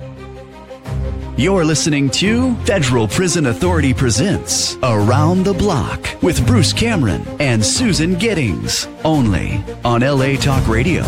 You're listening to Federal Prison Authority presents Around the Block with Bruce Cameron and Susan Giddings, only on LA Talk Radio.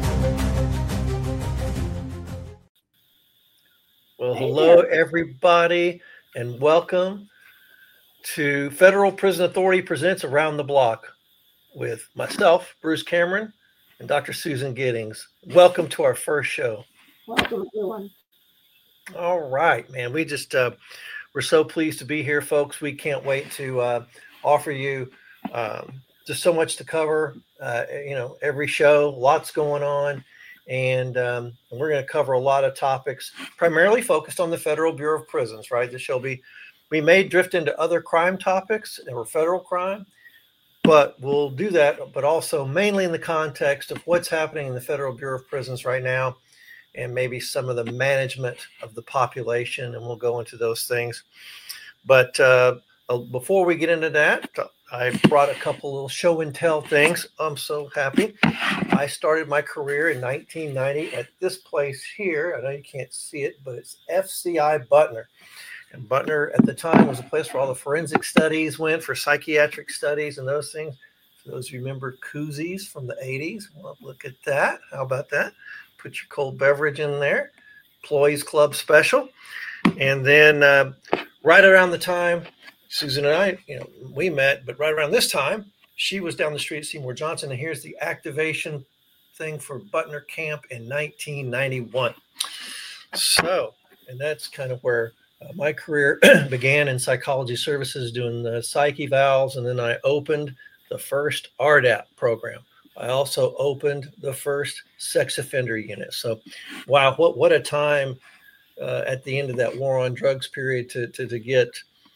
Well, hello, everybody, and welcome to Federal Prison Authority presents Around the Block with myself, Bruce Cameron, and Dr. Susan Giddings. Welcome to our first show. Welcome, everyone. All right, man. We just we're so pleased to be here, folks. We can't wait to offer you just so much to cover. Every show, lots going on, and we're going to cover a lot of topics, primarily focused on the Federal Bureau of Prisons. Right? We may drift into other crime topics or federal crime, but we'll do that. But also mainly in the context of what's happening in the Federal Bureau of Prisons right now, and maybe some of the management of the population, and we'll go into those things. But before we get into that, I brought a couple little show and tell things. I'm so happy. I started my career in 1990 at this place here. I know you can't see it, but it's FCI Butner. And Butner at the time was a place where all the forensic studies went for psychiatric studies and those things. For those who remember koozies from the 80s, well, look at that. How about that? Put your cold beverage in there, employees club special. And then right around the time Susan and I, we met, but right around this time, she was down the street at Seymour Johnson. And here's the activation thing for Butner Camp in 1991. So, and that's kind of where my career began in psychology services, doing the psych evals. And then I opened the first RDAP program. I also opened the first sex offender unit. So, wow, what a time at the end of that war on drugs period to get,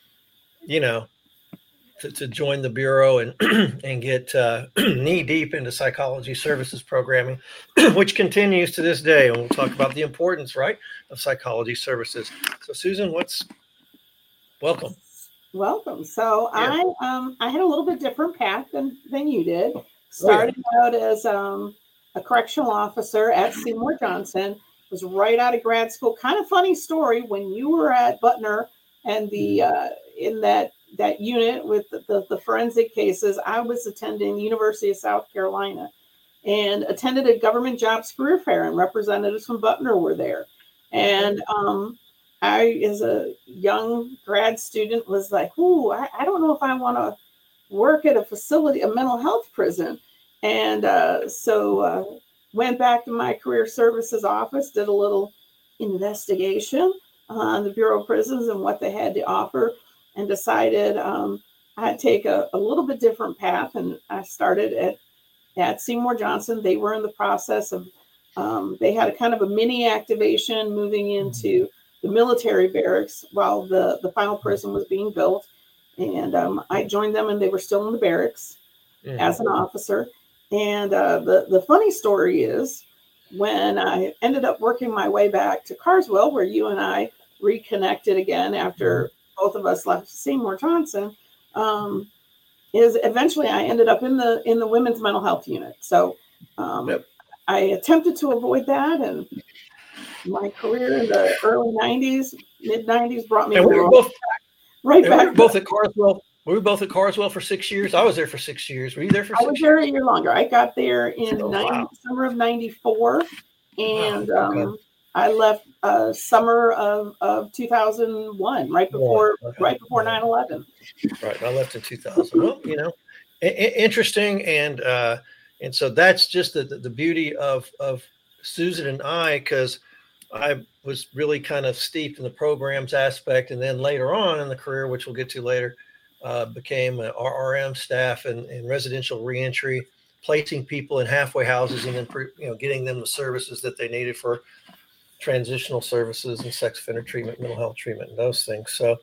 to join the Bureau and get knee deep into psychology services programming, which continues to this day. And we'll talk about the importance, right, of psychology services. So, Susan, welcome. Welcome. So yeah. I had a little bit different path than you did. Started out as a correctional officer at Seymour Johnson, was right out of grad school. Kind of funny story, when you were at Butner and the in that unit with the forensic cases, I was attending the University of South Carolina and attended a government jobs career fair, and representatives from Butner were there. And I, as a young grad student, was like, I don't know if I want to work at a facility, a mental health prison. And so went back to my career services office, did a little investigation on the Bureau of Prisons and what they had to offer, and decided I'd take a little bit different path. And I started at Seymour Johnson. They were in the process of, they had a kind of a mini activation moving into the military barracks while the final prison was being built. And I joined them, and they were still in the barracks as an officer. And the funny story is, when I ended up working my way back to Carswell, where you and I reconnected again after both of us left Seymour Johnson, is eventually I ended up in the women's mental health unit. So I attempted to avoid that, and my career in the early 90s, mid 90s brought me right back. We were both at Carswell. We were both at Carswell for 6 years. I was there for 6 years. Were you there for 6 years? I was there a year longer. I got there in summer of 94, and I left summer of 2001, right before 9/11. Right, I left in 2000. Well, interesting, and so that's just the beauty of Susan and I, because I was really kind of steeped in the programs aspect, and then later on in the career, which we'll get to later, became an RRM staff in residential reentry, placing people in halfway houses, and then getting them the services that they needed for transitional services and sex offender treatment, mental health treatment, and those things. So,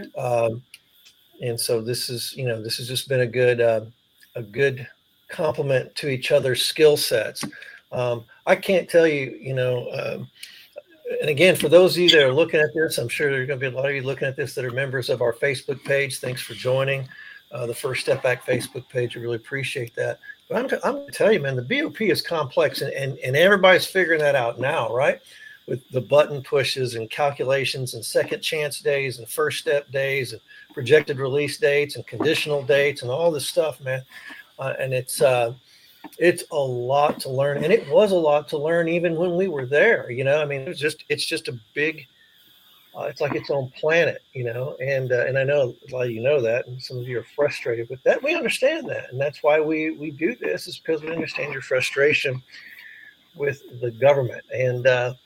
and so this has just been a good complement to each other's skill sets. I can't tell you, and again, for those of you that are looking at this, I'm sure there are going to be a lot of you looking at this that are members of our Facebook page. Thanks for joining the First Step Back Facebook page. I really appreciate that. But I'm going to tell you, man, the BOP is complex, and everybody's figuring that out now, right? with the button pushes and calculations and second chance days and first step days and projected release dates and conditional dates and all this stuff, man. And it's a lot to learn, and it was a lot to learn even when we were there. I mean, it's just a big. It's like its own planet, and I know a lot of you know that, and some of you are frustrated with that. We understand that, and that's why we do this, is because we understand your frustration with the government. And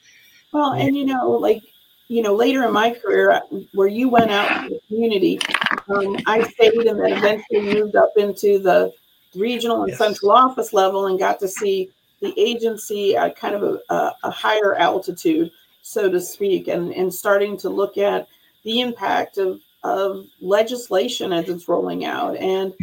later in my career, where you went out to the community, I stayed and then eventually moved up into the regional and central office level and got to see the agency at kind of a higher altitude, so to speak, and starting to look at the impact of legislation as it's rolling out, and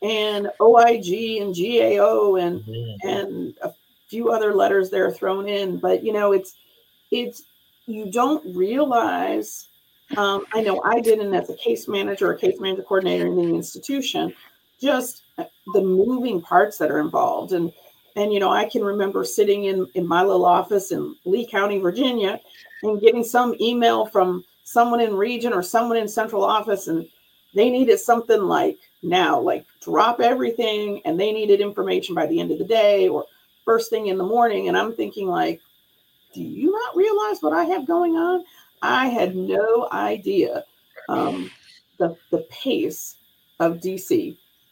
OIG and GAO and a few other letters that are thrown in. But it's you don't realize. I know I didn't, as a case manager or case manager coordinator in the institution, just the moving parts that are involved. And I can remember sitting in my little office in Lee County, Virginia, and getting some email from someone in region or someone in central office, and they needed something like now, like drop everything, and they needed information by the end of the day or first thing in the morning. And I'm thinking, like, do you not realize what I have going on? I had no idea the pace of DC.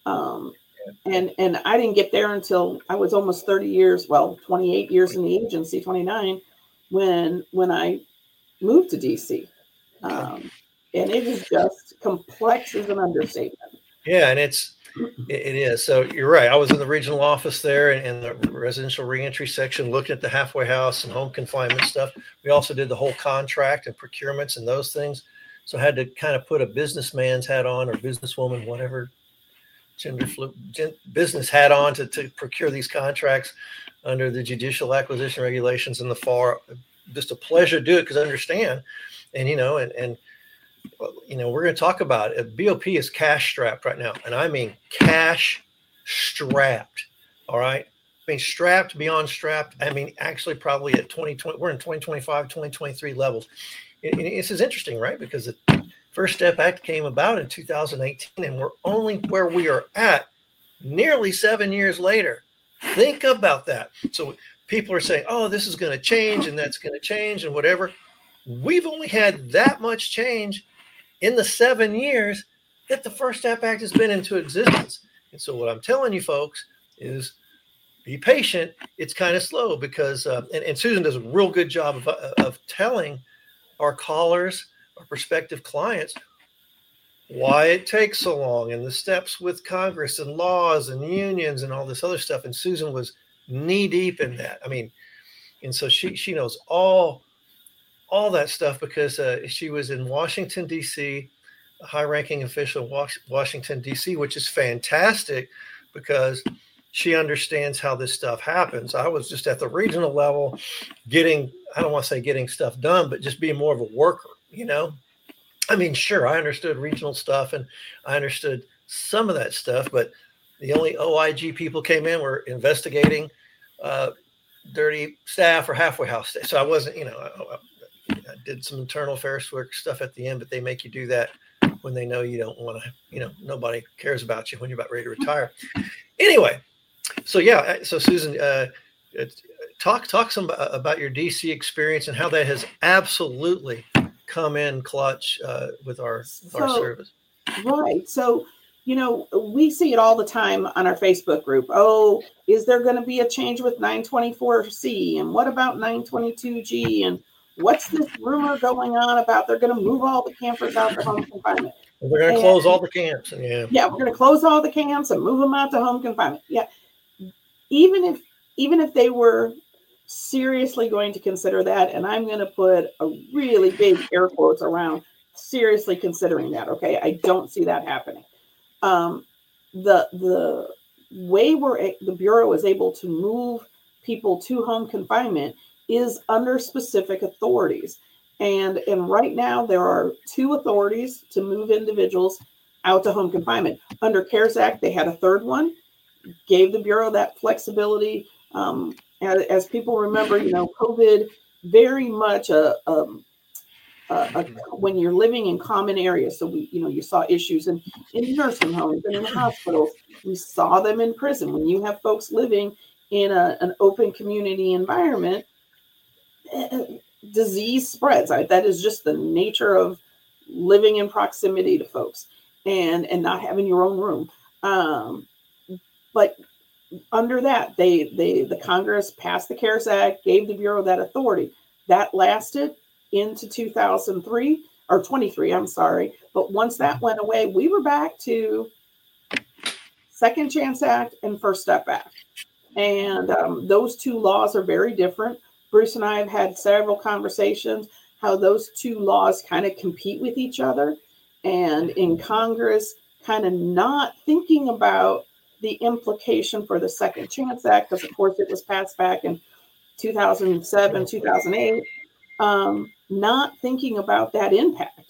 And I didn't get there until I was almost 30 years, 28 years in the agency, 29, when I moved to DC. And it is just complex as an understatement. Yeah, and it is. So you're right. I was in the regional office there in the residential reentry section, looking at the halfway house and home confinement stuff. We also did the whole contract and procurements and those things. So I had to kind of put a businessman's hat on, or businesswoman, whatever business hat on to procure these contracts under the judicial acquisition regulations in the FAR. Just a pleasure to do it, because I understand. And we're going to talk about it. BOP is cash strapped right now. And I mean cash strapped. All right. I mean, strapped beyond strapped. I mean, actually probably at 2020, we're in 2025, 2023 levels. And this is interesting, right? Because the First Step Act came about in 2018, and we're only where we are at nearly 7 years later. Think about that. So people are saying, oh, this is going to change and that's going to change and whatever. We've only had that much change in the 7 years that the First Step Act has been into existence. And so what I'm telling you folks is be patient. It's kind of slow because, and Susan does a real good job of telling our callers, our prospective clients, why it takes so long and the steps with Congress and laws and unions and all this other stuff. And Susan was knee deep in that. I mean, and so she knows all that stuff because she was in Washington, D.C., a high-ranking official in Washington, D.C., which is fantastic because she understands how this stuff happens. I was just at the regional level I don't want to say getting stuff done, but just being more of a worker, I mean, sure, I understood regional stuff and I understood some of that stuff, but the only OIG people came in were investigating dirty staff or halfway house staff. So I wasn't, I did some internal affairs work stuff at the end, but they make you do that when they know you don't want to, nobody cares about you when you're about ready to retire. Anyway, so yeah, so Susan, talk some about your DC experience and how that has absolutely come in clutch with our service. Right. So, we see it all the time on our Facebook group. Oh, is there going to be a change with 924C? And what about 922G? And what's this rumor going on about they're going to move all the campers out to home confinement? We're going to close all the camps. Yeah, we're going to close all the camps and move them out to home confinement. Yeah. Even if they were seriously going to consider that, and I'm going to put a really big air quotes around seriously considering that. Okay. I don't see that happening. The way the Bureau is able to move people to home confinement is under specific authorities. And right now there are 2 authorities to move individuals out to home confinement. Under CARES Act, they had a third one, gave the Bureau that flexibility. As people remember, COVID very much when you're living in common areas. So you saw issues in nursing homes and in hospitals. We saw them in prison. When you have folks living in an open community environment, disease spreads. That is just the nature of living in proximity to folks and not having your own room. But under that, the Congress passed the CARES Act, gave the Bureau that authority. That lasted into 2003 or 23, I'm sorry. But once that went away, we were back to Second Chance Act and First Step Act. And those two laws are very different. Bruce and I have had several conversations how those two laws kind of compete with each other. And in Congress, kind of not thinking about the implication for the Second Chance Act, because of course it was passed back in 2007, 2008, not thinking about that impact.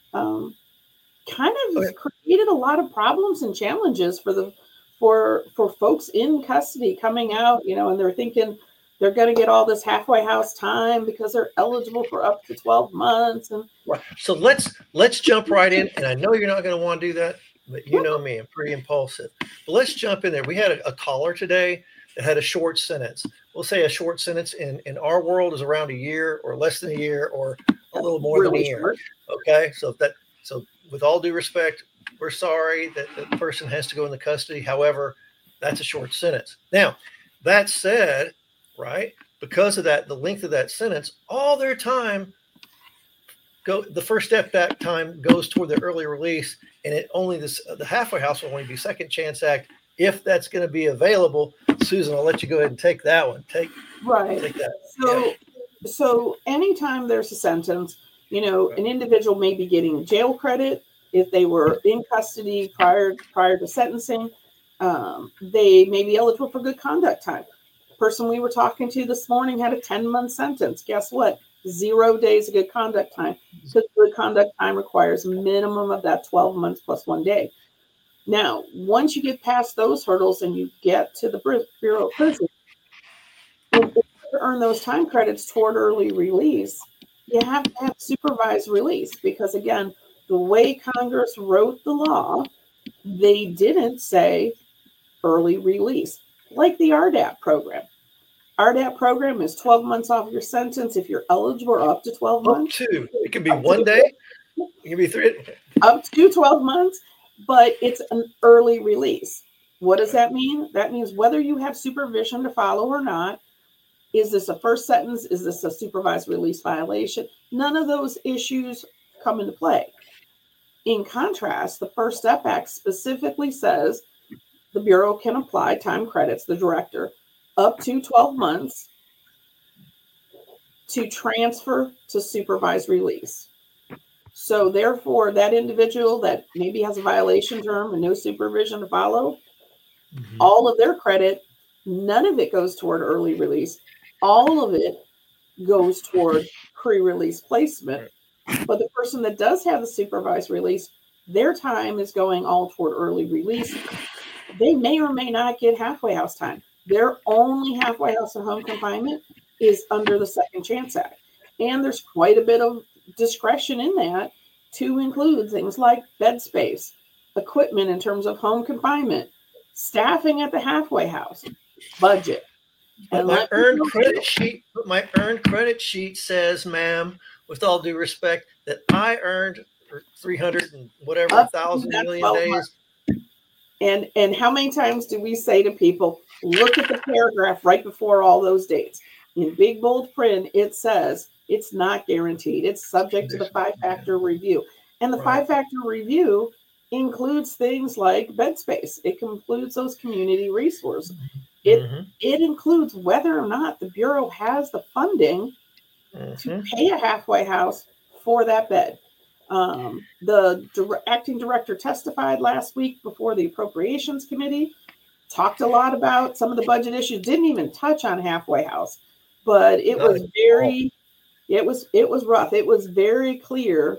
Kind of created a lot of problems and challenges for folks in custody coming out, and they're thinking they're going to get all this halfway house time because they're eligible for up to 12 months. And right. So let's jump right in. And I know you're not going to want to do that, but you know me, I'm pretty impulsive. But let's jump in there. We had a caller today that had a short sentence. We'll say a short sentence in our world is around a year or less than a year or a little more than a year. Okay. So with all due respect, we're sorry that the person has to go into custody. However, that's a short sentence. Now, that said, right, because of that, the length of that sentence, all their time the First Step Back time goes toward the early release, and the halfway house will only be Second Chance Act if that's going to be available. Susan, I'll let you go ahead and take that one. Take that. So anytime there's a sentence, an individual may be getting jail credit if they were in custody prior to sentencing. They may be eligible for good conduct time. The person we were talking to this morning had a 10-month sentence. Guess what? 0 days of good conduct time, because good conduct time requires a minimum of that 12 months plus 1 day. Now, once you get past those hurdles and you get to the Bureau of Prisons, in order to earn those time credits toward early release, you have to have supervised release, because again, the way Congress wrote the law, they didn't say early release, like the RDAP program. RDAP program is 12 months off your sentence if you're eligible, or up to 12 months. It can be 1 day. It can be 3. Up to 12 months, but it's an early release. What does that mean? That means whether you have supervision to follow or not, is this a first sentence? Is this a supervised release violation? None of those issues come into play. In contrast, the First Step Act specifically says the Bureau can apply time credits, the director, up to 12 months to transfer to supervised release. So therefore, that individual that maybe has a violation term and no supervision to follow, all of their credit, none of it goes toward early release. All of it goes toward pre-release placement. But the person that does have the supervised release, their time is going all toward early release. They may or may not get halfway house time. Their only halfway house and home confinement is under the Second Chance Act. And there's quite a bit of discretion in that to include things like bed space, equipment in terms of home confinement, staffing at the halfway house, budget. But my earned credit sheet says, ma'am, with all due respect, that I earned 300 and whatever 1,000 million days. And how many times do we say to people, look at the paragraph right before all those dates? In big bold print, it says it's not guaranteed. It's subject to the 5-factor review. And the 5-factor review includes things like bed space. It includes those community resources. It includes whether or not the Bureau has the funding to pay a halfway house for that bed. The acting director testified last week before the Appropriations Committee, talked a lot about some of the budget issues, didn't even touch on halfway house, but it was rough. It was very clear.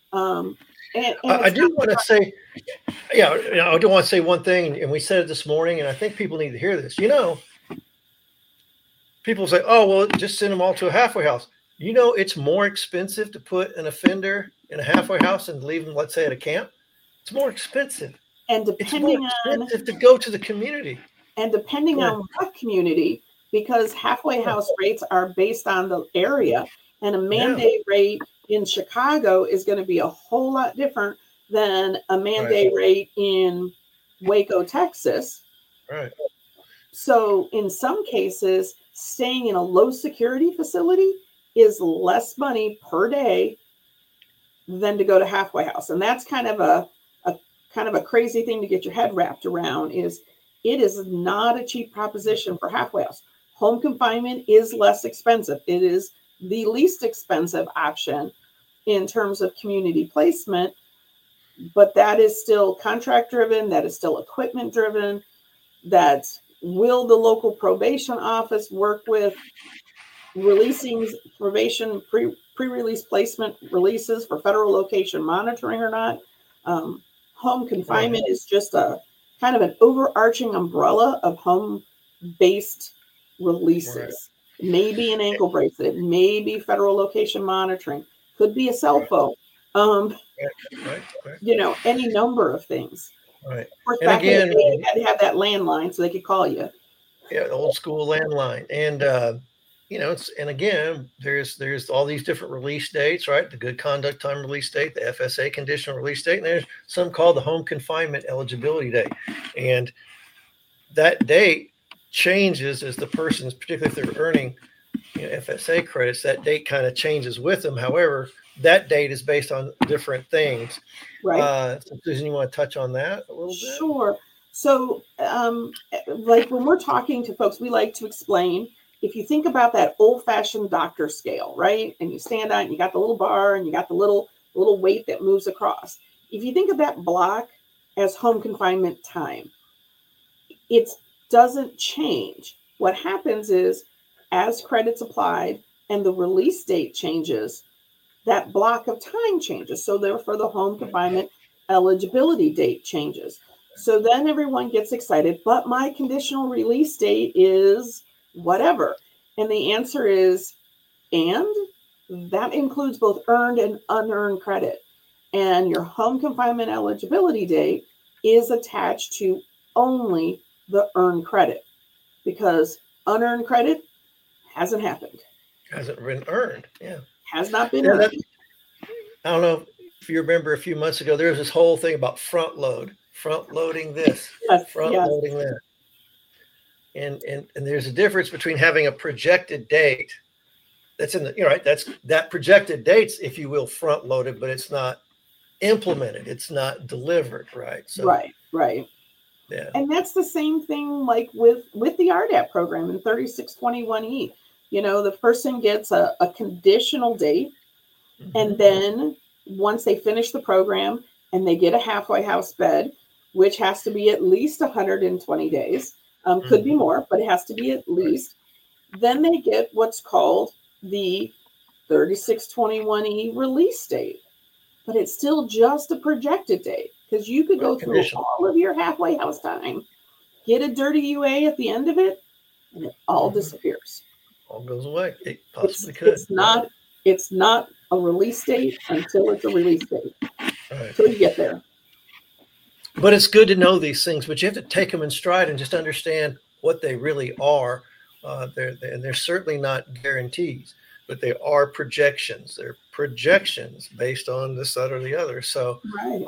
I do want to say, I do want to say one thing, and we said it this morning, and I think people need to hear this. People say, oh, well, just send them all to a halfway house. You know, it's more expensive to put an offender in a halfway house and leave them, let's say, at a camp. It's more expensive. And It's more depending expensive to go to the community. on what community, because halfway house rates are based on the area, and a mandate rate in Chicago is going to be a whole lot different than a mandate rate in Waco, Texas. Right. So in some cases, staying in a low security facility is less money per day than to go to halfway house. And that's kind of a crazy thing to get your head wrapped around. Is it is not a cheap proposition for halfway house. Home confinement is less expensive. It is the least expensive option in terms of community placement, but that is still contract driven. That is still equipment driven. That's will the local probation office work with releasing probation pre-release placement releases for federal location monitoring or not? Home confinement is just a kind of an overarching umbrella of home-based releases. Maybe an ankle bracelet, maybe federal location monitoring, could be a cell phone. You know, any number of things. Right. Of course, back in the day, you had to have that landline so they could call you. Yeah, the old school landline. And you know, and again, there's all these different release dates, right? The good conduct time release date, the FSA conditional release date, and there's some called the home confinement eligibility date. And that date changes as the person's, particularly if they're earning, you know, FSA credits, that date kind of changes with them. However, that date is based on different things. Right. So Susan, you want to touch on that a little bit? Sure. So, like when we're talking to folks, we like to explain, if you think about that old-fashioned doctor scale, right? And you stand on it, and you got the little bar and you got the little weight that moves across. If you think of that block as home confinement time, it doesn't change. What happens is, as credits applied and the release date changes, that block of time changes. So therefore, the home confinement eligibility date changes. So then everyone gets excited, but my conditional release date is whatever. And the answer is, and that includes both earned and unearned credit. And your home confinement eligibility date is attached to only the earned credit, because unearned credit hasn't happened. Hasn't been earned. Yeah. Has not been earned. I don't know if you remember a few months ago, there was this whole thing about front loading this, loading that. And there's a difference between having a projected date that's in the, you know, right, that's that projected date's, if you will, front loaded, but it's not implemented, it's not delivered, right? So right. Yeah. And that's the same thing like with the RDAP program in 3621E. You know, the person gets a conditional date, and then once they finish the program and they get a halfway house bed, which has to be at least 120 days, could be more, but it has to be at least, then they get what's called the 3621E release date. But it's still just a projected date, because you could go through all of your halfway house time, get a dirty UA at the end of it, and it all disappears. All goes away. It possibly could. It's not a release date until it's a release date. Until you get there. But it's good to know these things, but you have to take them in stride and just understand what they really are. They're certainly not guarantees, but they are projections. They're projections based on this, that, or the other. So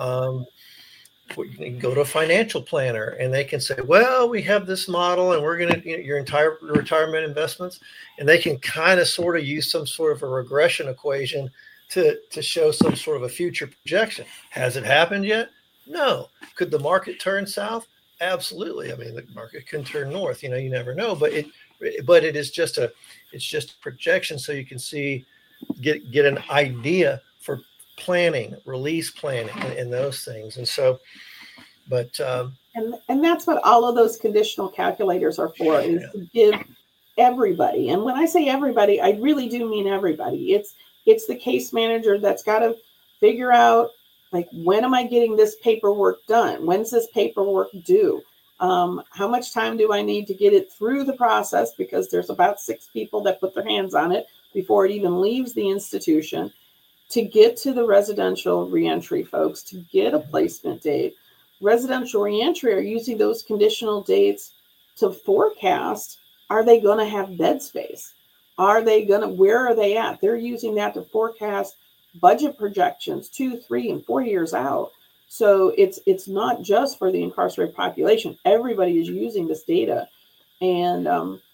you can go to a financial planner and they can say, well, we have this model and we're going to, you know, your entire retirement investments, and they can kind of sort of use some sort of a regression equation to show some sort of a future projection. Has it happened yet? No. Could the market turn south? Absolutely. I mean, the market can turn north, you know, you never know, but it is just it's just a projection. So you can get an idea for planning, release planning, and those things. And so, but, and that's what all of those conditional calculators are for, is to give everybody. And when I say everybody, I really do mean everybody. It's the case manager that's got to figure out, like, when am I getting this paperwork done? When's this paperwork due? How much time do I need to get it through the process? Because there's about 6 people that put their hands on it before it even leaves the institution, to get to the residential reentry folks, to get a placement date. Residential reentry are using those conditional dates to forecast, are they going to have bed space? Where are they at? They're using that to forecast budget projections 2, 3, and 4 years out. So it's not just for the incarcerated population. Everybody is using this data. And,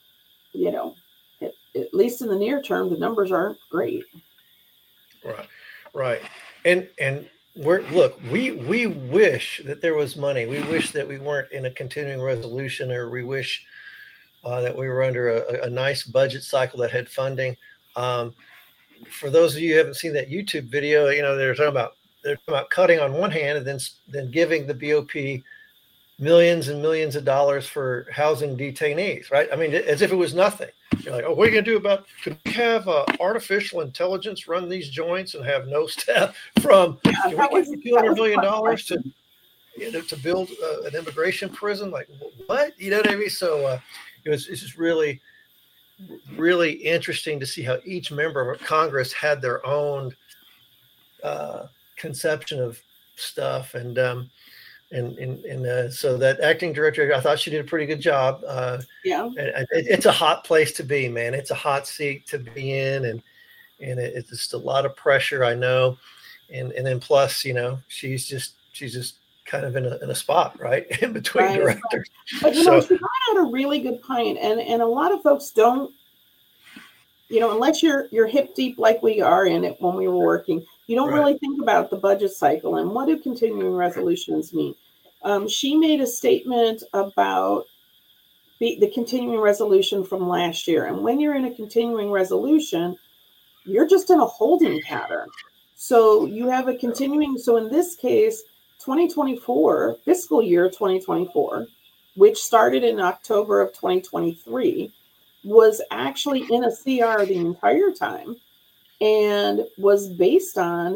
at least in the near term, the numbers aren't great. Right. And we wish that there was money. We wish that we weren't in a continuing resolution, or we wish that we were under a nice budget cycle that had funding. For those of you who haven't seen that YouTube video, they're talking about cutting on one hand, and then giving the BOP millions and millions of dollars for housing detainees, right? I mean, as if it was nothing. You're like, oh, what are you going to do about, could we have artificial intelligence run these joints and have no staff from, can we give you $200 million to build an immigration prison? Like, what? You know what I mean? So it's just really, really interesting to see how each member of Congress had their own conception of stuff. And so that acting director, I thought she did a pretty good job. Yeah, it's a hot place to be, man. It's a hot seat to be in, and it's just a lot of pressure, I know. And then plus, she's just kind of in a spot, right, in between directors. But she brought out a really good point, and a lot of folks don't, unless you're hip deep like we are in it when we were working, you don't really think about the budget cycle and what do continuing resolutions mean. She made a statement about the continuing resolution from last year. And when you're in a continuing resolution, you're just in a holding pattern. So you have a continuing. So in this case, 2024, fiscal year 2024, which started in October of 2023, was actually in a CR the entire time and was based on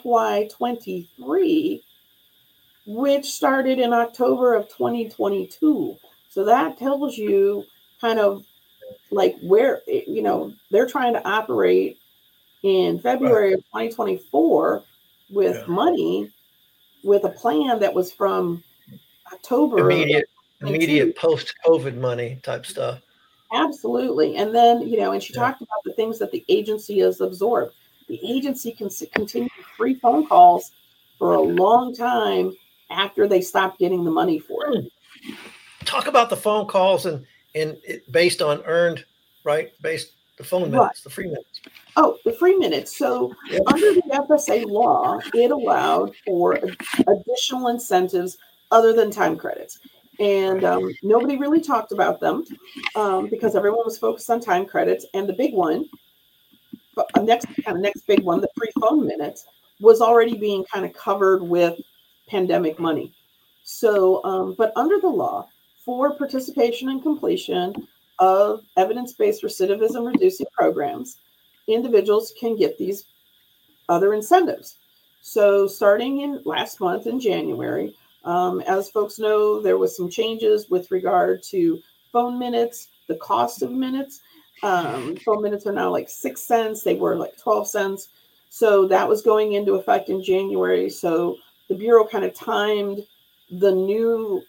FY23, which started in October of 2022. So that tells you kind of like where, they're trying to operate in February of 2024 with money, with a plan that was from October. Immediate post-COVID money type stuff. Absolutely. And then, and she talked about the things that the agency has absorbed. The agency can continue free phone calls for a long time after they stop getting the money for it. Talk about the phone calls and it based on earned, right? Based the phone minutes, the free minutes. Oh, the free minutes. So under the FSA law, it allowed for additional incentives other than time credits. And nobody really talked about them because everyone was focused on time credits. And the big one, next big one, the free phone minutes, was already being kind of covered with pandemic money. So, but under the law, for participation and completion of evidence-based recidivism reducing programs, individuals can get these other incentives. So starting in last month in January, as folks know, there was some changes with regard to phone minutes, the cost of minutes. Phone minutes are now like 6 cents. They were like 12 cents. So that was going into effect in January. So the Bureau kind of timed the new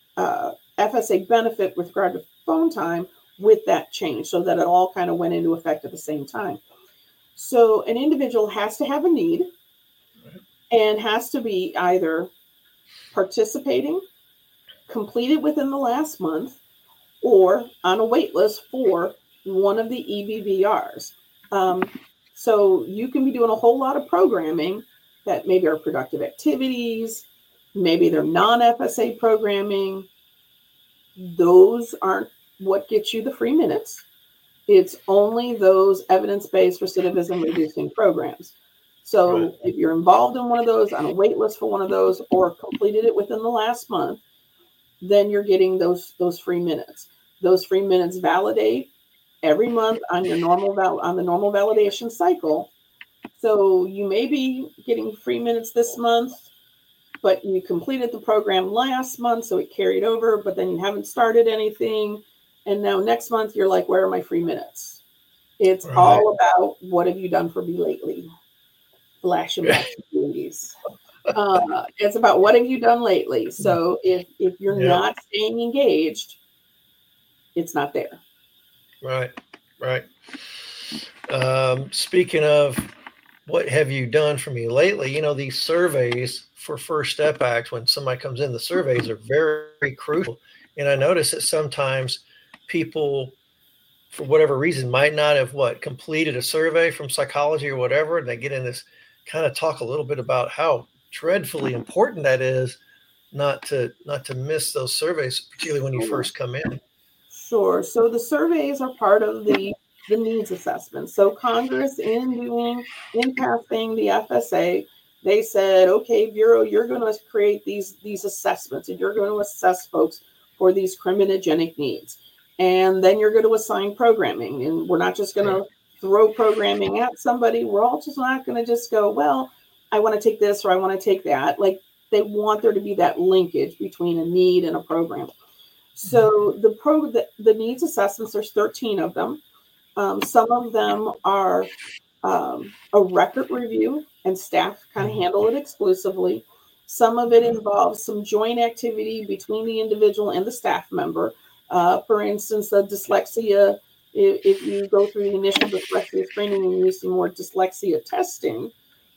FSA benefit with regard to phone time with that change so that it all kind of went into effect at the same time. So an individual has to have a need and has to be either participating, completed within the last month, or on a wait list for one of the EBVRs. So you can be doing a whole lot of programming that maybe are productive activities, maybe they're non-FSA programming. Those aren't what gets you the free minutes. It's only those evidence-based recidivism reducing programs. So if you're involved in one of those, on a wait list for one of those, or completed it within the last month, then you're getting those free minutes. Those free minutes validate every month on your normal validation cycle. So you may be getting free minutes this month, but you completed the program last month, so it carried over, but then you haven't started anything. And now next month you're like, where are my free minutes? It's all about what have you done for me lately? Flashing back to the 80s. It's about what have you done lately? So if you're not staying engaged, it's not there. Right. Speaking of what have you done for me lately, these surveys for First Step Act, when somebody comes in, the surveys are very, very crucial. And I notice that sometimes people, for whatever reason, might not have completed a survey from psychology or whatever, and they get in this kind of talk a little bit about how dreadfully important that is not to miss those surveys, particularly when you first come in. Sure. So the surveys are part of the needs assessment. So Congress, in passing the FSA, they said, okay, Bureau, you're going to create these assessments, and you're going to assess folks for these criminogenic needs. And then you're going to assign programming. And we're not just going to throw programming at somebody. We're all just not going to just go, well, I want to take this or I want to take that. Like, they want there to be that linkage between a need and a program. So the needs assessments, there's 13 of them. Some of them are a record review, and staff kind of handle it exclusively. Some of it involves some joint activity between the individual and the staff member. For instance, the dyslexia, if you go through the initial dyslexia screening and you see more dyslexia testing,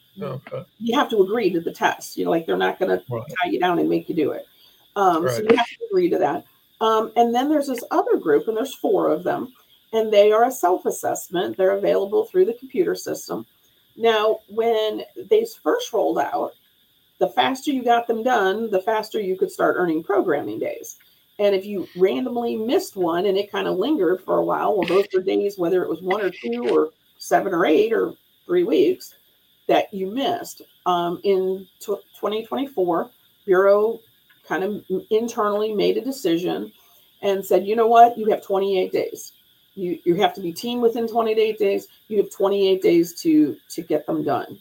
you have to agree to the test. They're not going to tie you down and make you do it. So you have to agree to that. And then there's this other group, and there's 4 of them, and they are a self-assessment. They're available through the computer system. Now, when they first rolled out, the faster you got them done, the faster you could start earning programming days. And if you randomly missed one and it kind of lingered for a while, well, those were days, whether it was 1 or 2 or 7 or 8 or 3 weeks that you missed. In 2024, Bureau kind of internally made a decision and said, you know what, you have 28 days. You have to be team within 28 days. You have 28 days to get them done.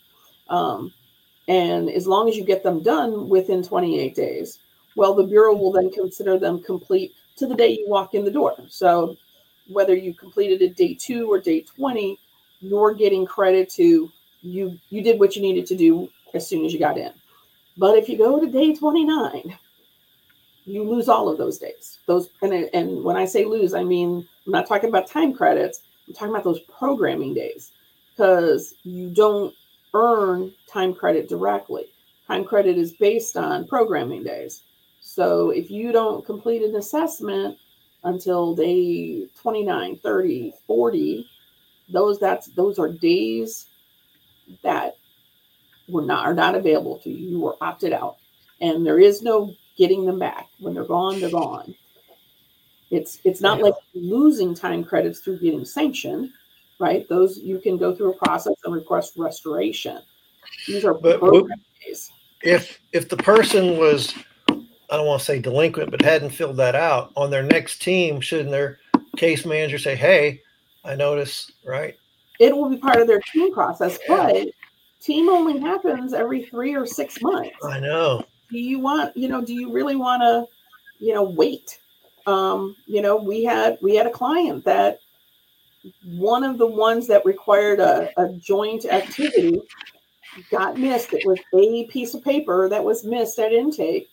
And as long as you get them done within 28 days, well, the Bureau will then consider them complete to the day you walk in the door. So whether you completed it day 2 or day 20, you're getting credit to you did what you needed to do as soon as you got in. But if you go to day 29, you lose all of those days. And when I say lose, I mean, I'm not talking about time credits. I'm talking about those programming days, because you don't earn time credit directly. Time credit is based on programming days. So if you don't complete an assessment until day 29, 30, 40, those are days that are not available to you. You were opted out, and there is no getting them back. When they're gone, they're gone. It's not like losing time credits through getting sanctioned, right? Those you can go through a process and request restoration. These are program days. If the person was, I don't want to say delinquent, but hadn't filled that out on their next team, shouldn't their case manager say, hey, I notice, right? It will be part of their team process, but team only happens every 3 or 6 months. I know. Do you really want to, wait? We had a client that one of the ones that required a joint activity got missed. It was a piece of paper that was missed at intake.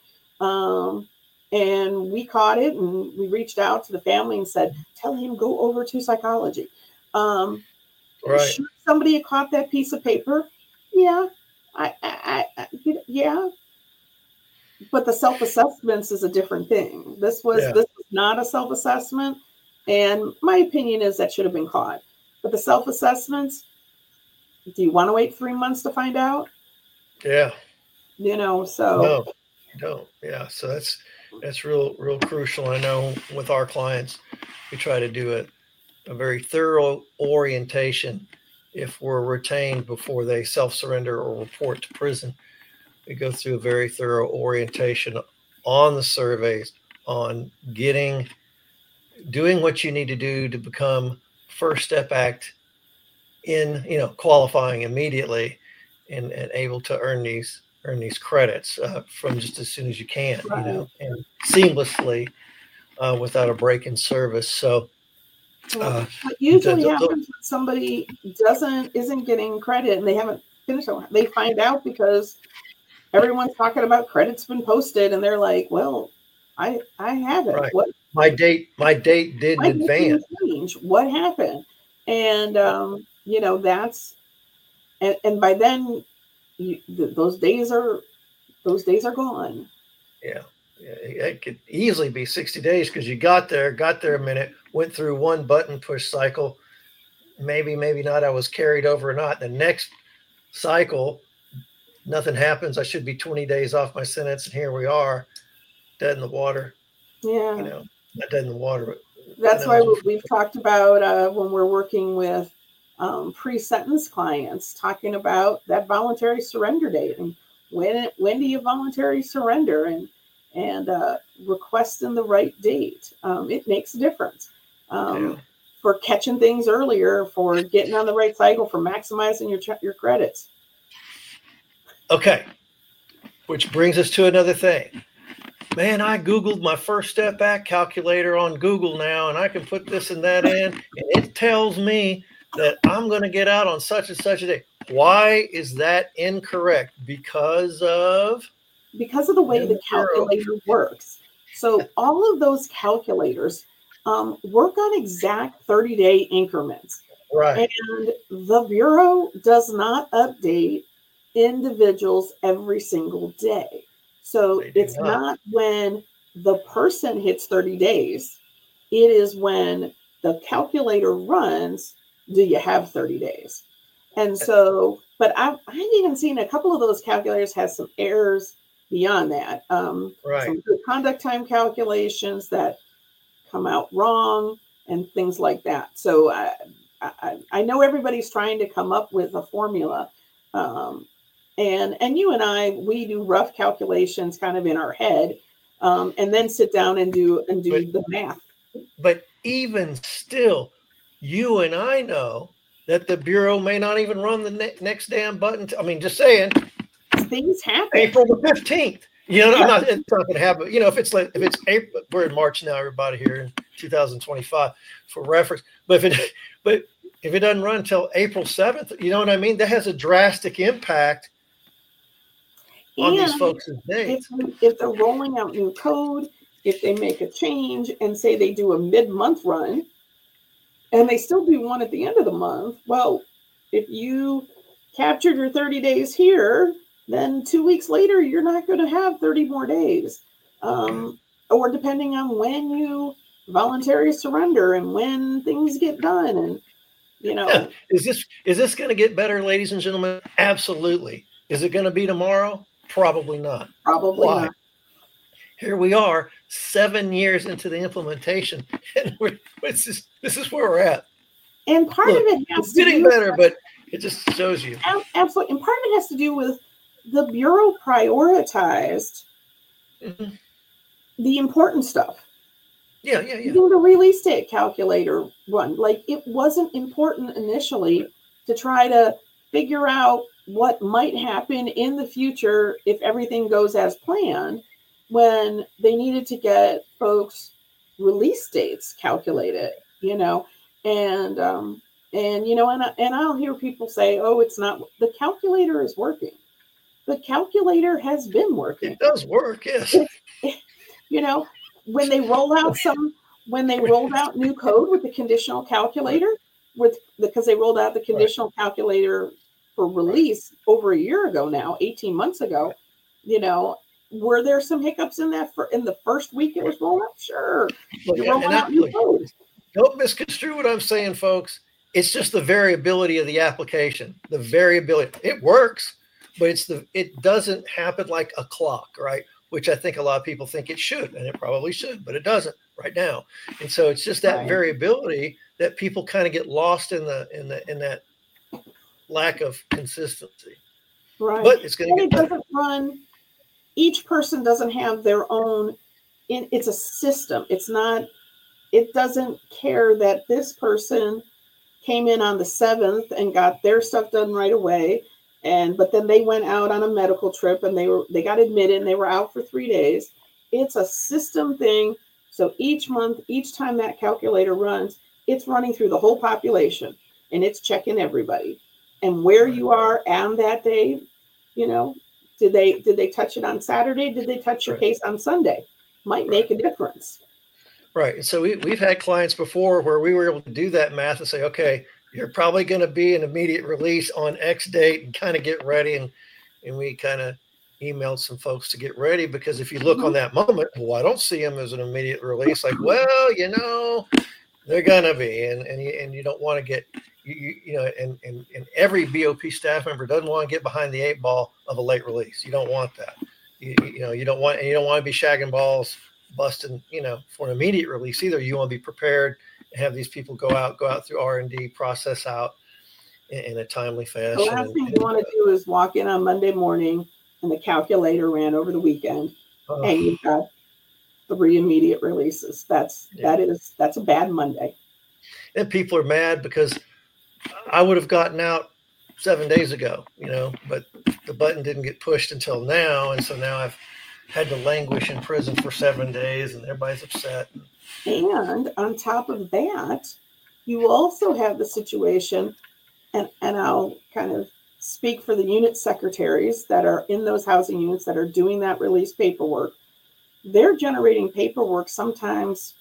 And we caught it, and we reached out to the family and said, tell him, go over to psychology. Should somebody have caught that piece of paper? Yeah. Yeah. But the self-assessments is a different thing. This was not a self-assessment. And my opinion is that should have been caught. But the self-assessments, do you want to wait 3 months to find out? Yeah. So. No, you don't. Yeah. So that's real crucial. I know with our clients, we try to do a very thorough orientation. If we're retained before they self-surrender or report to prison, we go through a very thorough orientation on the surveys, on doing what you need to do to become First Step Act in, qualifying immediately and able to earn these earn these credits from just as soon as you can, Right. and seamlessly without a break in service. So what usually happens when somebody isn't getting credit and they haven't finished it, they find out because everyone's talking about credits been posted and they're like, well, I haven't. Right. What my date didn't advance. Change. What happened? And that's and by then those days are gone. Yeah, it could easily be 60 days because you got there a minute, went through one button push cycle, maybe not, I was carried over or not. The next cycle, nothing happens. I should be 20 days off my sentence, and here we are, dead in the water. Yeah, not dead in the water, but that's why we've talked about when we're working with pre-sentence clients, talking about that voluntary surrender date and when do you voluntarily surrender, and requesting the right date. It makes a difference for catching things earlier, for getting on the right cycle, for maximizing your credits. Okay, which brings us to another thing. Man, I Googled my First Step Act calculator on Google now, and I can put this and that in, and it tells me that I'm going to get out on such and such a day. Why is that incorrect? Because of the way the calculator works. So all of those calculators work on exact 30-day increments. Right. And the Bureau does not update individuals every single day. So it's not when the person hits 30 days. It is when the calculator runs, do you have 30 days? And so, but I've even seen a couple of those calculators has some errors beyond that. Some good conduct time calculations that come out wrong and things like that. So I know everybody's trying to come up with a formula. And you and I, we do rough calculations kind of in our head, and then sit down and do the math. But even still, you and I know that the Bureau may not even run the next damn button. Just saying. Things happen. April the 15th. It's not going to happen. If it's April, we're in March now, everybody here in 2025 for reference. But if it doesn't run until April 7th, you know what I mean? That has a drastic impact on these folks' dates. If they're rolling out new code, if they make a change and say they do a mid-month run, and they still do one at the end of the month, well, if you captured your 30 days here, then 2 weeks later, you're not going to have 30 more days. Or depending on when you voluntarily surrender and when things get done. And, Is this going to get better, ladies and gentlemen? Absolutely. Is it going to be tomorrow? Probably not. Probably not. Here we are, 7 years into the implementation, and this is where we're at. And part of it has to getting better, but it just shows you. Absolutely. And part of it has to do with the Bureau prioritized the important stuff. Yeah. Even the release date calculator run, it wasn't important initially to try to figure out what might happen in the future if everything goes as planned, when they needed to get folks' release dates calculated, and I'll hear people say, "Oh, it's not." The calculator is working. The calculator has been working. It does work, yes. When they rolled out new code with the conditional calculator, because they rolled out the conditional calculator for release over a year ago now, 18 months ago, were there some hiccups in the first week it was rolled out? Sure. Don't misconstrue what I'm saying, folks. It's just the variability of the application. The variability. It works, but it doesn't happen like a clock, right? Which I think a lot of people think it should, and it probably should, but it doesn't right now. And so it's just that variability that people kind of get lost in that lack of consistency. Right. But it's going to get doesn't run. Each person doesn't have their own. It's a system. It's not. It doesn't care that this person came in on the 7th and got their stuff done right away, but then they went out on a medical trip and they got admitted and they were out for 3 days. It's a system thing. So each month, each time that calculator runs, it's running through the whole population and it's checking everybody and where you are on that day. Did they touch it on Saturday? Did they touch your case on Sunday? Might make a difference. Right. And so we've had clients before where we were able to do that math and say, okay, you're probably going to be an immediate release on X date and kind of get ready. And we kind of emailed some folks to get ready, because if you look on that moment, well, I don't see them as an immediate release. Like, well, they're going to be, and you don't want to get, and every BOP staff member doesn't want to get behind the 8 ball of a late release. You don't want that. You don't want to be shagging balls, busting, for an immediate release either. You want to be prepared and have these people go out through R&D, process out in a timely fashion. The last thing you want to do is walk in on Monday morning and the calculator ran over the weekend and you've got 3 immediate releases. That's a bad Monday. And people are mad because I would have gotten out 7 days ago, but the button didn't get pushed until now. And so now I've had to languish in prison for 7 days and everybody's upset. And on top of that, you also have the situation, and I'll kind of speak for the unit secretaries that are in those housing units that are doing that release paperwork. They're generating paperwork sometimes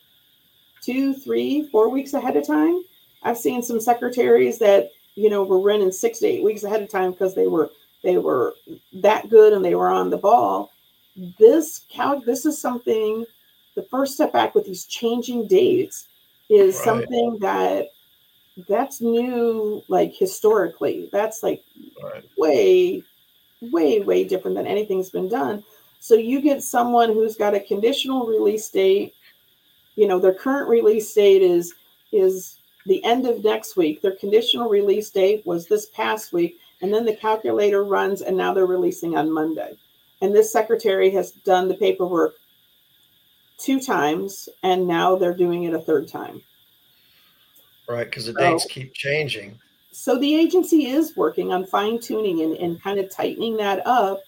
2, 3, 4 weeks ahead of time. I've seen some secretaries that, were running 6 to 8 weeks ahead of time because they were that good and they were on the ball. This is something, the first step back with these changing dates is something that's new, like historically. That's like way, way, way different than anything's been done. So you get someone who's got a conditional release date, their current release date is the end of next week. Their conditional release date was this past week, and then the calculator runs and now they're releasing on Monday. And this secretary has done the paperwork 2 times and now they're doing it a 3rd time. Right, because the dates keep changing. So the agency is working on fine-tuning and kind of tightening that up.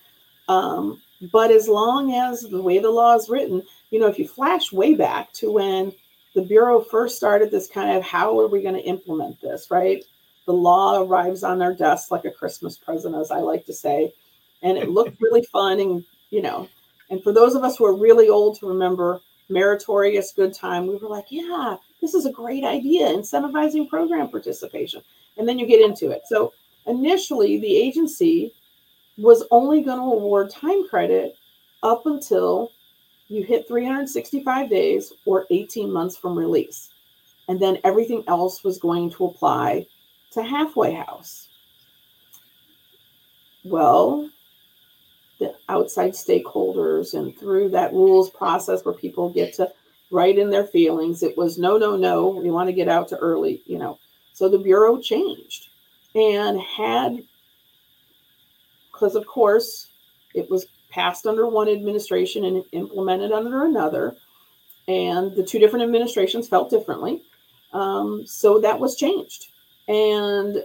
But as long as the way the law is written, if you flash way back to when the Bureau first started this kind of, how are we going to implement this, right? The law arrives on our desk like a Christmas present, as I like to say. And it looked really fun. And, and for those of us who are really old to remember Meritorious Good Time, we were like, yeah, this is a great idea, incentivizing program participation. And then you get into it. So initially, the agency was only going to award time credit up until you hit 365 days or 18 months from release. And then everything else was going to apply to halfway house. Well, the outside stakeholders and through that rules process where people get to write in their feelings, it was no, we want to get out to early, So the Bureau changed and because of course it was passed under one administration and implemented under another, and the 2 different administrations felt differently. So that was changed. And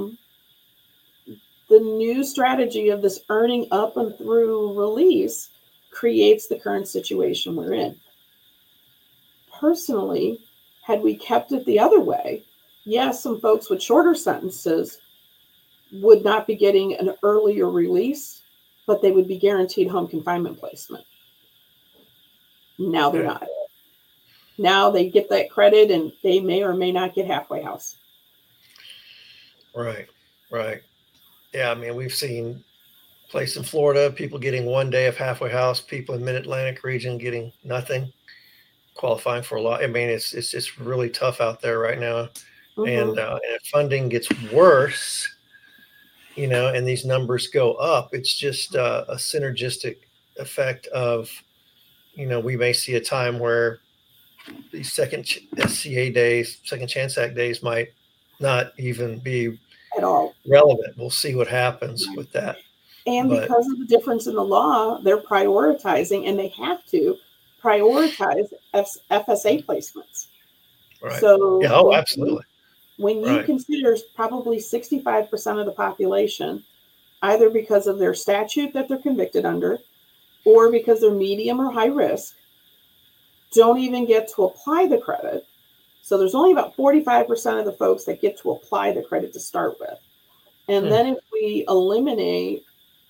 the new strategy of this earning up and through release creates the current situation we're in. Personally, had we kept it the other way, yes, some folks with shorter sentences would not be getting an earlier release, but they would be guaranteed home confinement placement. Now they're not. Now they get that credit and they may or may not get halfway house. Right. Yeah, I mean, we've seen place in Florida, people getting 1 day of halfway house, people in Mid-Atlantic region getting nothing, qualifying for a lot. I mean, it's just really tough out there right now. And if funding gets worse, and these numbers go up, it's just a synergistic effect of, we may see a time where these second SCA days, Second Chance Act days might not even be at all relevant. We'll see what happens with that. And because of the difference in the law, they're prioritizing, and they have to prioritize FSA placements. Right. So absolutely. When you consider probably 65% of the population either because of their statute that they're convicted under, or because they're medium or high risk, don't even get to apply the credit. So there's only about 45% of the folks that get to apply the credit to start with. And then if we eliminate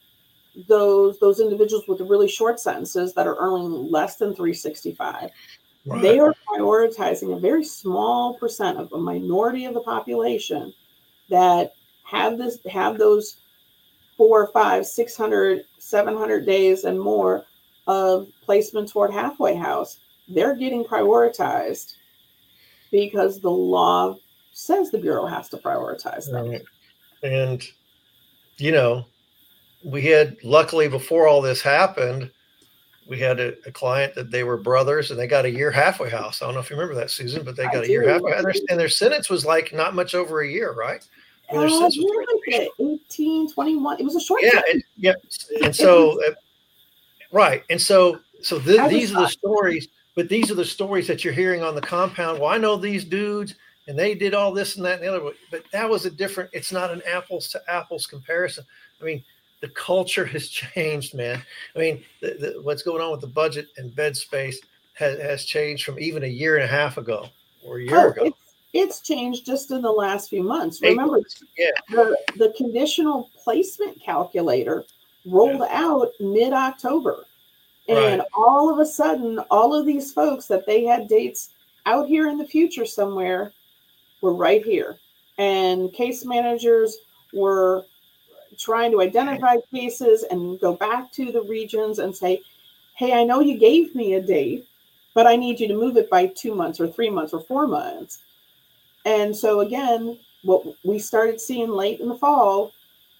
those individuals with the really short sentences that are earning less than 365, right, they are prioritizing a very small percent of a minority of the population that have those 400, 500, 600, 700 days and more of placement toward halfway house. They're getting prioritized because the law says the Bureau has to prioritize them. Right. And, you know, we had, luckily before all this happened, we had a client that they were brothers and they got a year halfway house. I don't know if you remember that, Susan, but they got a year halfway house. And their sentence was like not much over a year, right? I mean, like 18, 21. It was a short sentence. And so, right. And so these are the stories, but these are the stories that you're hearing on the compound. Well, I know these dudes and they did all this and that and the other, but that was it's not an apples to apples comparison. I mean, the culture has changed, man. I mean, what's going on with the budget and bed space has changed from even a year and a half ago or a year ago. It's changed just in the last few months. Remember, the conditional placement calculator rolled out mid-October. And all of a sudden, all of these folks that they had dates out here in the future somewhere were right here. And case managers were trying to identify cases and go back to the regions and say, hey, I know you gave me a date, but I need you to move it by 2 months or 3 months or 4 months. And so again, what we started seeing late in the fall,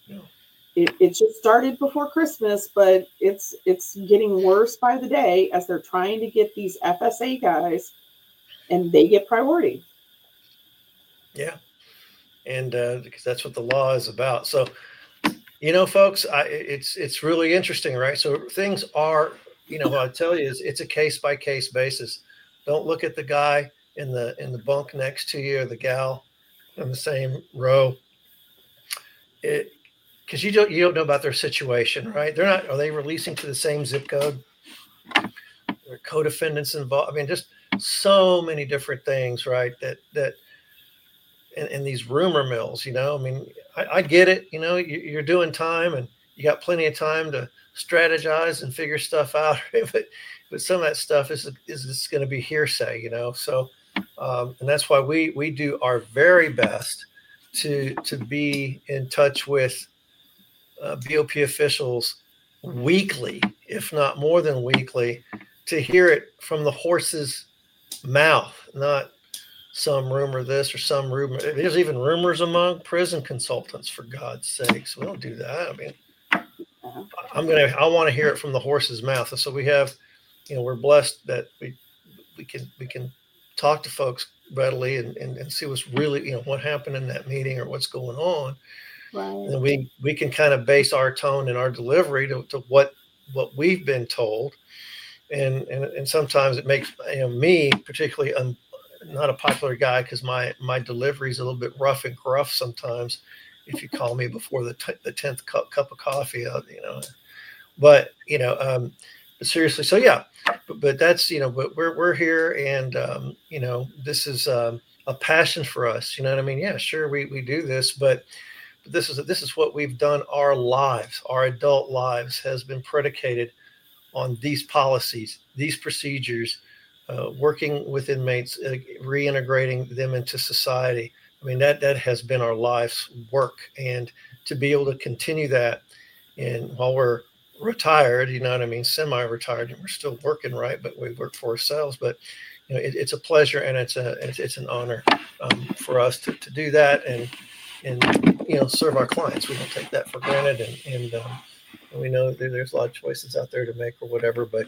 it just started before Christmas, but it's getting worse by the day as they're trying to get these FSA guys and they get priority. Yeah. And because that's what the law is about. So, you know, folks, it's really interesting, right? So things are, you know, what I tell you is it's a case by case basis. Don't look at the guy in the bunk next to you or the gal in the same row. Because you don't know about their situation, right? Are they releasing to the same zip code? There are co-defendants involved. I mean, just so many different things, right? That in these rumor mills, you know, I mean, I get it. You know, you're doing time and you got plenty of time to strategize and figure stuff out. But some of that stuff is just going to be hearsay, you know? So, and that's why we do our very best to be in touch with BOP officials weekly, if not more than weekly, to hear it from the horse's mouth, not some rumor this or some rumor. There's even rumors among prison consultants, for God's sakes. We don't do that. I mean, I want to hear it from the horse's mouth. And so we have, you know, we're blessed that we can talk to folks readily and see what's really, you know, what happened in that meeting or what's going on. Right. And we can kind of base our tone and our delivery to what we've been told. And sometimes it makes, you know, me particularly not a popular guy because my delivery is a little bit rough and gruff sometimes. If you call me before the 10th cup of coffee, you know, but you know, but seriously, so yeah, but that's, you know, but we're here and you know, this is a passion for us. You know what I mean? Yeah, sure, we do this, but this is what we've done. Our lives, our adult lives, has been predicated on these policies, these procedures, working with inmates, reintegrating them into society. I mean, that has been our life's work, and to be able to continue that, and while we're retired, you know what I mean, semi-retired, and we're still working, right? But we work for ourselves. But you know, it's a pleasure and it's an honor for us to do that and you know, serve our clients. We don't take that for granted, and we know there's a lot of choices out there to make or whatever. But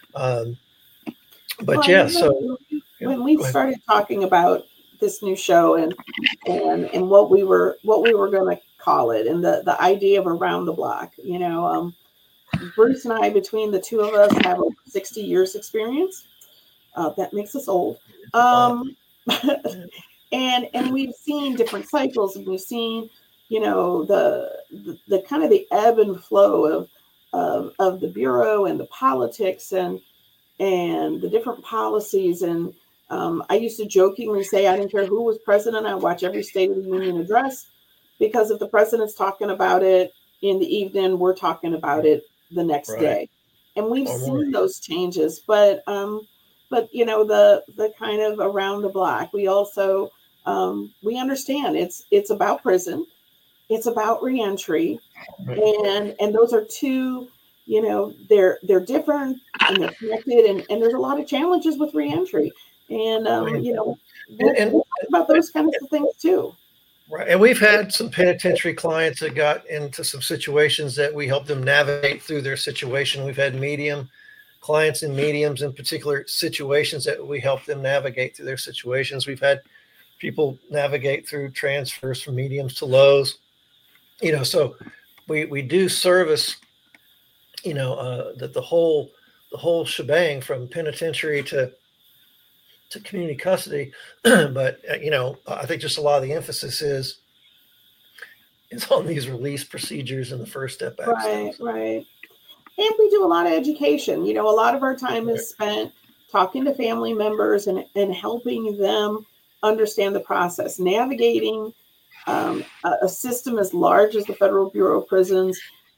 yeah. So when we started talking about this new show and what we were going to call it, and the idea of Around the Block, you know, Bruce and I, between the two of us, have over 60 years experience. That makes us old. And we've seen different cycles, and we've seen, the kind of the ebb and flow of the Bureau and the politics and the different policies. And I used to jokingly say, I didn't care who was president. I watch every State of the Union address, because if the president's talking about it in the evening, we're talking about it the next day. And we've seen those changes, but the kind of around the block, we also, we understand it's about prison. It's about reentry. And those are two, they're different and they're connected, and there's a lot of challenges with reentry. And, we'll talk about those kinds of things too. Right. And we've had some penitentiary clients that got into some situations that we helped them navigate through their situation. We've had clients and mediums in particular situations that we help them navigate through their situations. We've had people navigate through transfers from mediums to lows, so we do service, the whole shebang from penitentiary to community custody. But, I think just a lot of the emphasis is on these release procedures and the First Step Back. Right. And we do a lot of education. A lot of our time is spent talking to family members and helping them understand the process, navigating a system as large as the Federal Bureau of Prisons.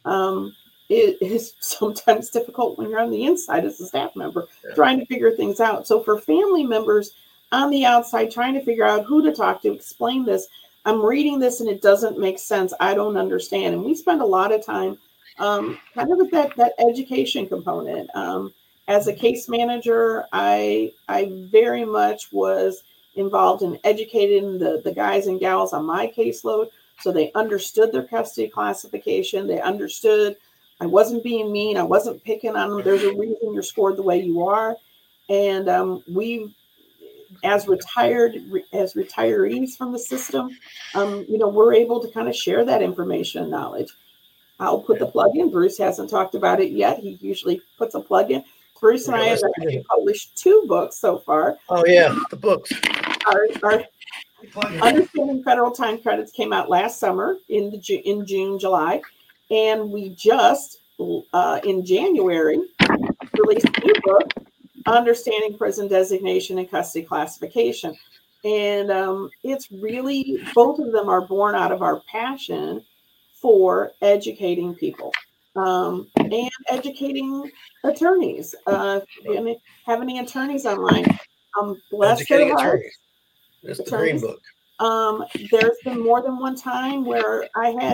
It is sometimes difficult when you're on the inside as a staff member trying to figure things out. So for family members on the outside trying to figure out who to talk to, explain this, I'm reading this and it doesn't make sense, I don't understand. And we spend a lot of time kind of with that education component. As a case manager, I very much was involved in educating the guys and gals on my caseload, so they understood their custody classification. They understood I wasn't being mean. I wasn't picking on them. There's a reason you're scored the way you are. And we, as retirees from the system, we're able to kind of share that information and knowledge. I'll put the plug in. Bruce hasn't talked about it yet. He usually puts a plug in. Bruce and I have actually published 2 books so far. Oh, yeah, the books. Our Understanding Federal Time Credits came out last summer in June, July. And we just, in January, released a new book, Understanding Prison Designation and Custody Classification. And it's really, both of them are born out of our passion for educating people and educating attorneys. And have any attorneys online? Bless educating their hearts. attorneys. It's the Green Book. There's been more than one time where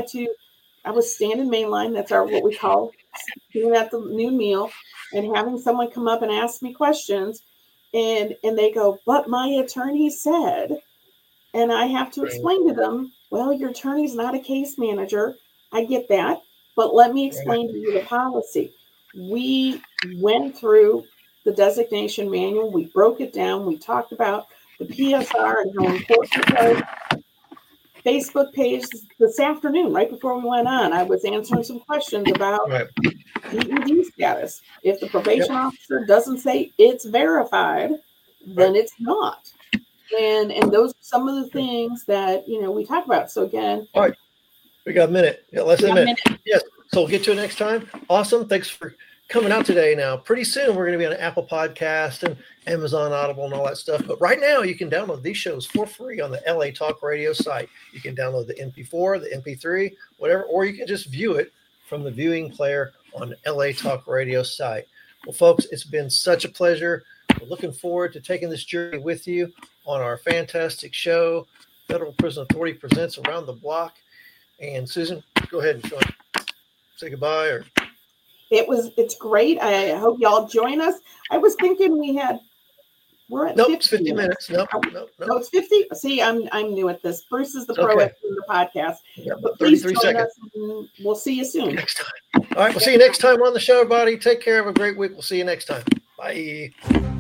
I was standing mainline, that's what we call being at the noon meal, and having someone come up and ask me questions, and they go, but my attorney said, and I have to explain to them, well, your attorney's not a case manager. I get that, but let me explain to you the policy. We went through the designation manual, we broke it down, we talked about the PSR and how important it was. Facebook page this afternoon, right before we went on, I was answering some questions about DED status. If the probation officer doesn't say it's verified, then it's not. And those are some of the things that, we talk about. So again. All right. We got a minute. Yeah, less than a minute. Yes. So we'll get to it next time. Awesome. Thanks for coming out today. Now, pretty soon we're going to be on Apple Podcast and Amazon Audible and all that stuff. But right now you can download these shows for free on the LA Talk Radio site. You can download the MP4, the MP3, whatever, or you can just view it from the viewing player on LA Talk Radio site. Well, folks, it's been such a pleasure. We're looking forward to taking this journey with you on our fantastic show, Federal Prison Authority Presents Around the Block. And Susan, go ahead and say goodbye. Or it's great. I hope y'all join us. I was thinking we're at 50 it's 50 minutes. No, it's 50. See, I'm new at this. Bruce is the pro at the podcast. Yeah, but please 33 join seconds. us, and we'll see you soon. Next time. All right, we'll see you next time on the show, everybody. Take care. Have a great week. We'll see you next time. Bye.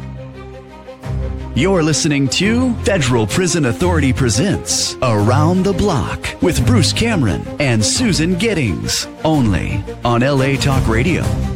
You're listening to Federal Prison Authority Presents Around the Block with Bruce Cameron and Susan Giddings, only on LA Talk Radio.